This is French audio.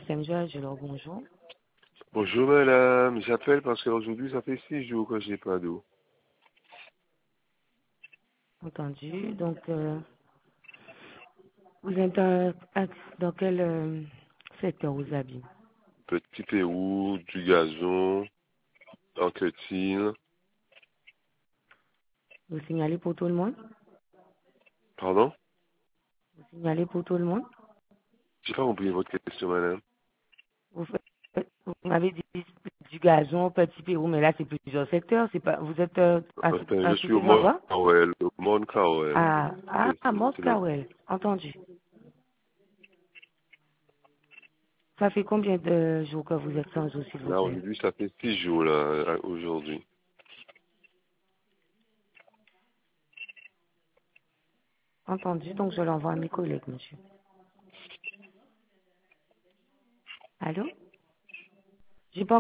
GSM Judge, alors bonjour. Bonjour madame, j'appelle parce qu'aujourd'hui ça fait 6 jours que j'ai pas d'eau. Entendu. Donc, vous êtes dans quel secteur vous habitez? Petit Pérou, du gazon, Anquetil. Vous signalez pour tout le monde? Pardon? Vous signalez pour tout le monde? J'ai pas compris votre question madame. Vous m'avez dit du gazon, Petit Pérou, mais là c'est plusieurs secteurs. C'est pas, vous êtes Enfin, à je tout suis au ces Mont endroits? Carwell, au Mont Carwell. Mont C'est le... Carwell. Entendu. Ça fait combien de jours que vous êtes sans eau, s'il vous Là plaît? aujourd'hui ça fait 6 jours là, aujourd'hui. Entendu. Donc, je l'envoie à mes collègues, monsieur. Allô? J'ai pas